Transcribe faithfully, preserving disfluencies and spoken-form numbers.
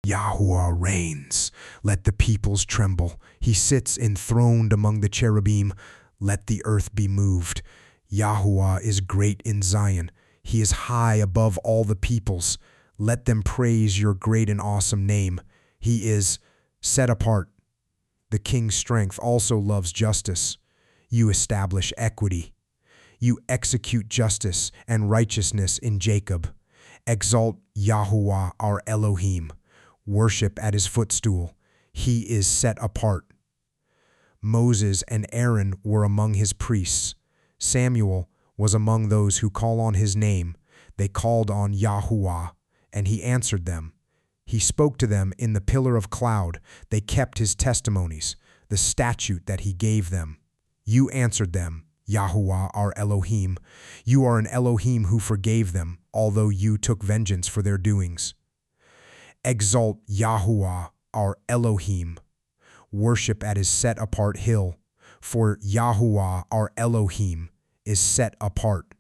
Yahuwah reigns. Let the peoples tremble. He sits enthroned among the cherubim. Let the earth be moved. Yahuwah is great in Zion. He is high above all the peoples. Let them praise your great and awesome name. He is set apart. The king's strength also loves justice. You establish equity. You execute justice and righteousness in Jacob. Exalt Yahuwah our Elohim. Worship at his footstool. He is set apart. Moses and Aaron were among his priests. Samuel was among those who call on his name. They called on Yahuwah, and he answered them. He spoke to them in the pillar of cloud. They kept his testimonies, the statute that he gave them. You answered them, Yahuwah our Elohim. You are an Elohim who forgave them, although you took vengeance for their doings. Exalt Yahuwah our Elohim. Worship at his set-apart hill, for Yahuwah our Elohim is set apart.